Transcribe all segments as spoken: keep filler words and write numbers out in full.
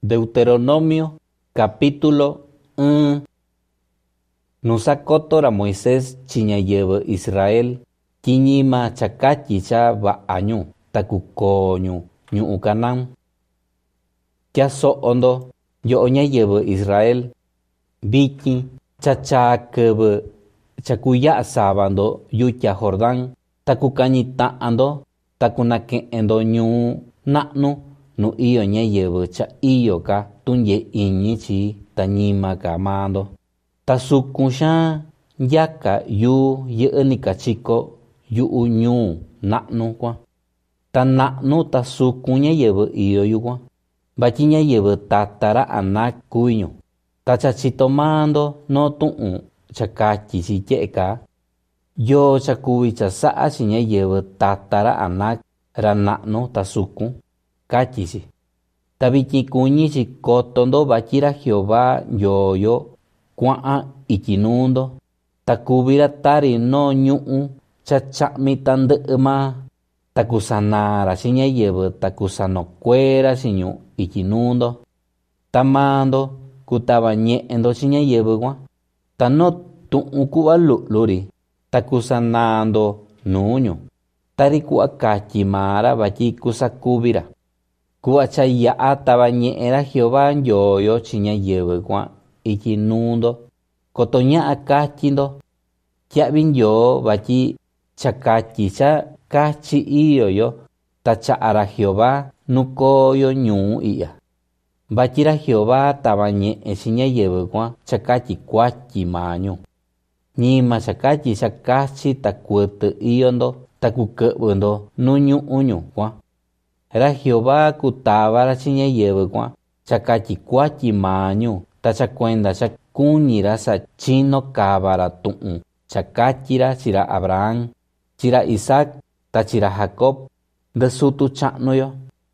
Deuteronomio capítulo uno. Nusakoto ra Moisés chiñayeve Israel kiñima chakachi cha va'añu takukoñu ñu'u Canaán. Kiaso'ondo yo'o ñayeve Israel vikin chachakeve chakuya'a savando yutya Jordán takukañita'ando takunake'endo ñuu na'nu nu iyo ñayeve cha iyo-ka tunye iñi chi tañima-ka maando tasukun xaan yaka yu yɨ'ɨ-ni-ka chiko yu'u ñuu na'nu kuan ta na'nu tasukun ñayeve iyo yukuan vatyi ñayeve tata ra Anak kuviñu ta chachito maando no tu'un cha katyi chi tye'e-ka yoo cha kuvi cha sa'a chi ñayeve tata ra Anak ra na'nu tasukun katyi chi. Ta vityin kuñi chi koto-ndo vatyi ra Jehová nyoyo kua'an ityi nuu-ndo ta kuvi ra tari noo ñu'u cha cha'mi tandɨ'ɨ maa ta kusanaa-ra chi ñayeve ta kusanokué-ra chiñu ityi nuu-ndo ta maando kutava ñe'e-ndo chi ñayeve kuan ta no tu'un ku'va lu'lu-ri ta kusanaa-ndo nuuñu tari ku'va katyi maa-ra vatyi kusakuvi-ra ku'va cha ya'a tava ñe'e-ra Jehová nyoyo chi ñayeve kuan ityi nuu-ndo koto ña'a katyi-ndo tya'vi Ndyoo vatyi cha katyi cha kachi iyo-yo ta cha'a-ra Jehová nukoyo ñuu i'ya vatyi ra Jehová tava ñe'e chi ñayeve kuan cha katyi kuatyi maa-ñu ñima cha katyi cha kachi ta kuɨtɨ iyo-ndo ta kukɨ'vɨ-ndo nu ñu'uñu kuan ra Jehová kutava-ra chi ñayeve kuan cha katyi kuatyi maa-ñu ta cha kuenda cha kuñi-ra sa chino kava-ra tu'un cha katyi-ra chi-ra Abraham chi-ra Isaac ta chi-ra Jacob ndɨ sutu cha'nu-yo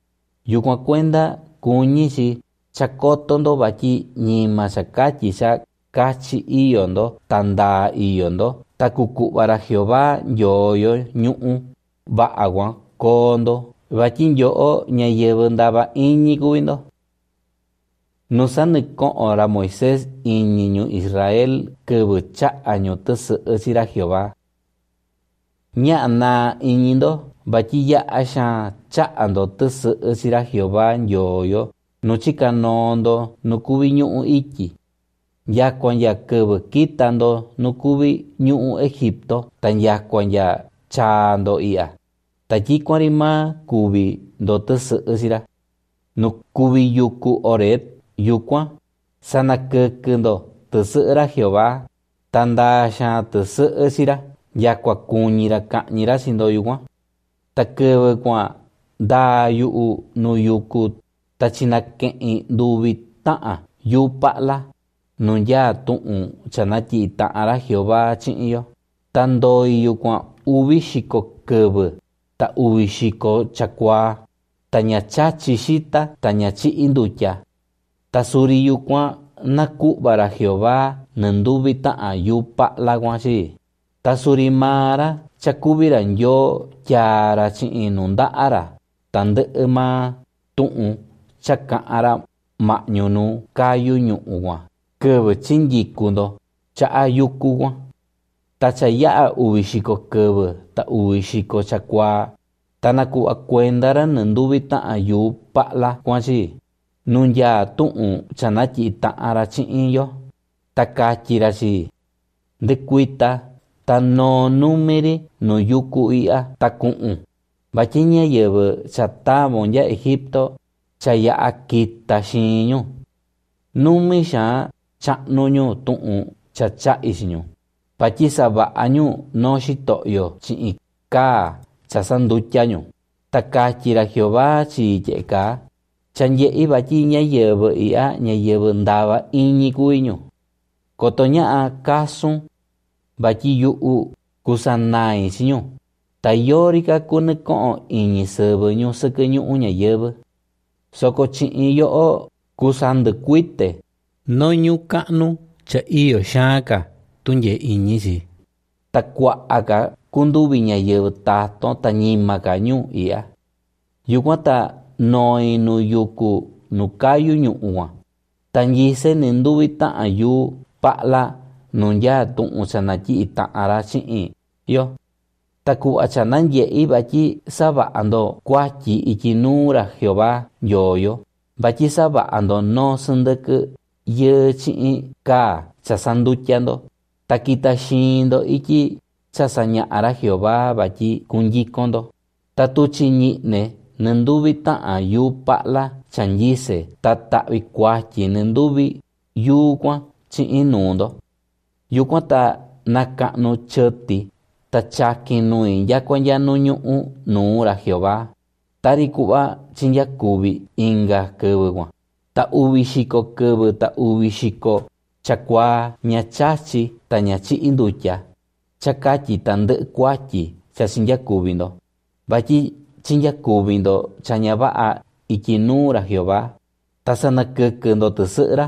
yukuan kuenda kuñi chi cha koto-ndo vatyi ñima cha katyi cha kachi iyo-ndo ta ndaa iyo-ndo ta kuku'va-ra Jehová nyoyo ñu'u va'a kuan koo-ndo vatyi nyo'o ñayeve ndava iñi kuvi-ndo. Nusanɨko'on ra Moisés iñi ñu Israel kɨvɨ cha'a-ñu tɨsɨ'ɨ chi-ra Jehová. Ña'a naa iñi-ndo vatyi ya'a xaan cha'a-ndo tɨsɨ'ɨ chi-ra Jehová nyoyo nu chikanoo-ndo nu kuvi ñu'u ityi nyakua nya kɨvɨ kita-ndo nu kuvi ñu'u Egipto ta nyakua nya chaa-ndo i'ya ta tyikuan-ri maa kuvi-ndo tɨsɨ'ɨ chi-ra nu kuvi yuku Oreb yukuan sanakɨkɨ-ndo tɨsɨ'ɨ-ra Jehová ta ndaa xaan tɨsɨ'ɨ chi-ra nyakua kuñi-ra ka'ñi-ra chi-ndo yukuan ta kɨvɨ kuan ndaa yu'u nu yuku ta chinake'in nduvi ta'an yuu pa'la nu nyaa tu'un cha natyi'i ta'an-ra Jehová chi'in-yo ta ndoi yukuan uvi xiko kɨvɨ ta uvi xiko chakuaa ta ña chachi xita ta ña chi'i ndutya ta suri yukuan naku'va-ra Jehová nɨ nduvi ta'an yuu pa'la kuan chi ta suri maa-ra cha kuvi-ra Ndyoo tyaa-ra chi'in nu nda'a-ra tandɨ'ɨ maa tu'un cha ka'an-ra ma'ñu nu kayu ñu'u kuan kɨvɨ chinyiku-ndo cha'a yuku kuan ta cha ya'a uvi xiko kɨvɨ ta uvi xiko chakuaa ta naku'va kuenda-ra nɨ nduvi ta'an yuu pa'la kuan chi nu nyaa tu'un cha natyi'i ta'an-ra chi'in-yo ta katyi-ra chi ndɨkuita ta noo numi-ri nu yuku i'ya ta ku'un vatyi ñayeve cha tavon nya Egipto cha ya'a kita xiin-ñu numi xaan cha'nu-ñu tu'un cha cha'i chi-ñu vatyi sava'a-ñu noo xito'yo chi'in kaa cha sandutya-ñu ta katyi-ra Jehová chi tye'e-ka cha nye'i vatyi ñayeve i'ya ñayeve ndava iñi kuvi-ñu koto ña'a kasun vatyi yu'u kusanai chi-ñu ta yori-ka kunɨko'on iñi sɨvɨ-ñu sɨkɨ ñu'u ñayɨvɨ soko chi'in yo'o kusandɨkuite noo ñuu ka'nu cha iyo xaan-ka tunyee iñi chi ta kua'a-ka kunduvi ñayɨvɨ taton ta ñima-ka ñuu i'ya yukuan ta noi nu yuku nu kayu ñu'u tanyise ni nduvi ta'an yuu pa'la nu yaa tu'un cha natyi'i ta'an‑ra chi'in yo ta ku'va cha nandye'i vatyi sava'a‑ndo kuatyi ityi nuu‑ra Jehová yoo‑yo vatyi sava'a‑ndo noo sɨndɨkɨ yɨɨ chi'in kaa cha sandutya‑ndo ta kita xiin‑ndo ityi cha saña'a‑ra Jehová vatyi kundyikon‑ndo ta tuchi ñi'ne nɨ nduvi ta'an yuu pa'la cha nyise ta ta'vi kuatyi nɨ nduvi yuu kuan chi'in nuu‑ndo yukuan ta naka'nu chɨtɨ ta chakin nui nyakua nya nu ñu'u nuu‑ra Jehová tari ku'va chinyakúvi inga kɨvɨ kuan ta uvi xiko kɨvɨ ta uvi xiko chakuaa ña chachi ta ña chi'i ndutya cha katyi tandɨ'ɨ kuatyi cha chinyakúvi‑ndo vatyi chinyakúvi‑ndo cha ña va'a ityi nuu‑ra Jehová ta sanakɨkɨ‑ndo tɨsɨ'ɨ‑ra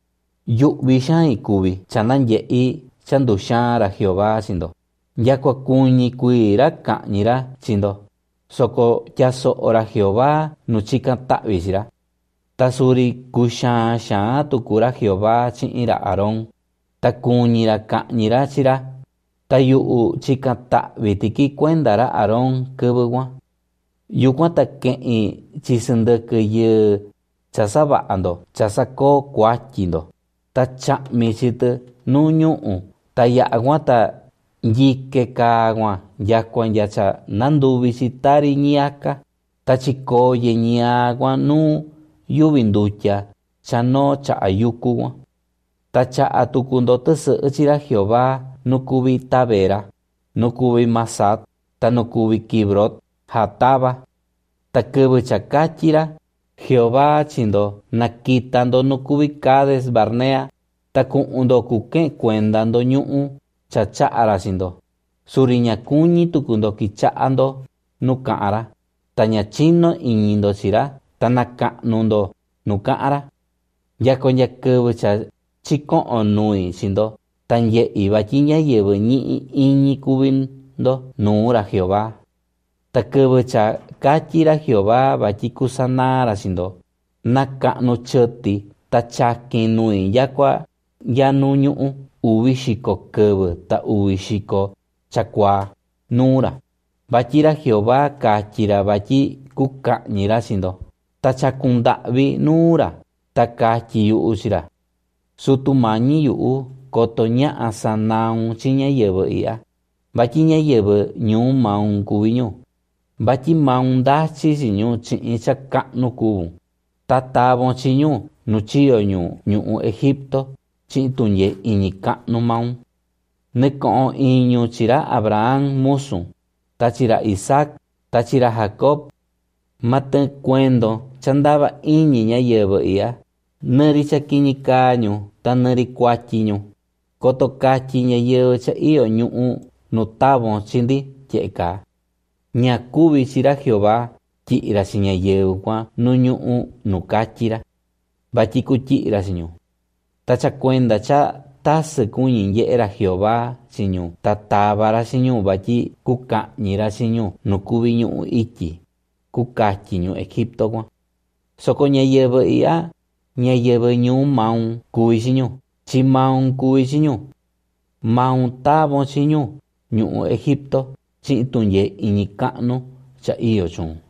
yu'vi xaan ikuvi cha nandye'i cha nduxaan‑ra Jehová chi‑ndo nyakua kuñi kuii‑ra ka'ñi‑ra chi‑ndo soko tyaso'o‑ra Jehová nu chikan ta'vi chi‑ra ta suri kuxaan xaan tuku‑ra Jehová chi'in‑ra Aarón ta kuñi‑ra ka'ñi‑ra chi‑ra ta yu'u chikan ta'vi tiki kuenda‑ra Aarón kɨvɨ kuan yukuan ta ke'in chisɨndɨkɨ yɨɨ cha sava'a‑ndo cha sakoo kuatyi‑ndo ta cha'mi chɨtɨ nuu ñu'u ta ya'a kuan ta ndyike kaa kuan nyakua ndya cha nanduvi‑chi tari ñiaka ta chikoye ñiaa kuan nuu yuvi ndutya cha noo cha'a yuku kuan ta cha'a tuku‑ndo tɨsɨ'ɨ chii‑ra Jehová nu kuvi Tabera nu kuvi Masat ta nu kuvi Kibrot Hatava ta kɨvɨ cha katyi‑ra Jehová chi‑ndo nakita‑ndo nu kuvi Cades Barnea ta ku'un‑ndo kuke'en kuenda‑ndo ñu'u cha cha'a‑ra chi‑ndo suri ña kuñi tuku‑ndo kicha'a‑ndo nu ka'an‑ra ta ña chino iñi‑ndo chi‑ra ta naka'nu‑ndo nu ka'an‑ra nyakua ndya kɨvɨ cha chiko'on nui chi‑ndo ta ndye'i vatyi ñáyɨvɨ ñi'i iñi kuvi‑ndo nuu‑ra Jehová ta kɨvɨ cha katyi‑ra Jehová vatyi kusanaa‑ra chi‑ndo naka'nu chɨtɨ ta chakin nui nyakua ndya nu ñu'u uvi xiko kɨvɨ ta uvi xiko chakuaa nuu‑ra vatyi ra Jehová katyi‑ra vatyi kuka'ñi‑ra chi‑ndo ta chakun nda'vi nuu‑ra ta katyi yu'u chi‑ra sutu mañi yu'u koto ña'a sanaun chi ñáyɨvɨ i'ya vatyi ñáyɨvɨ ñuu maun kuví ñu vatyi maun ndachi chi‑ñu chi'in cha ka'nu kuvun ta tavon chi ñu nu chiyo ñu ñu'u Egipto chi'in tunyee iñi ka'nu maun nɨko'on iñu chi‑ra Abraham musun ta chi‑ra Isaac ta chi‑ra Jacob matɨɨn kuendo cha ndava iñi ñáyɨvɨ i'ya nɨri cha kiñi kaa‑ñu ta nɨri kuatyi‑ñu koto katyi ñayɨvɨ cha iyo ñu'u nu tavon chi‑ndi tye'e kaa ña kuvi chi‑ra Jehová tyi'i‑ra chi ñayɨvɨ kuan nu ñu'u nu katyi‑ra vatyi kutyi'i‑ra chi‑ñu ta cha kuenda cha tasɨ kuñi nye'e‑ra Jehová chi‑ñu ta tava‑ra chi‑ñu vatyi kuka'ñi‑ra chi‑ñu nu kuvi ñu'u ityi kukatyi ñu Egipto kuan soko ñayɨvɨ i'ya ñayɨvɨ ñuu maun kuvi chi‑ñu chi maun kuvi chi‑ñu maun tavon chi‑ñu ñu'u Egipto chi'in tunyee iñi ka'nu cha iyo chuun.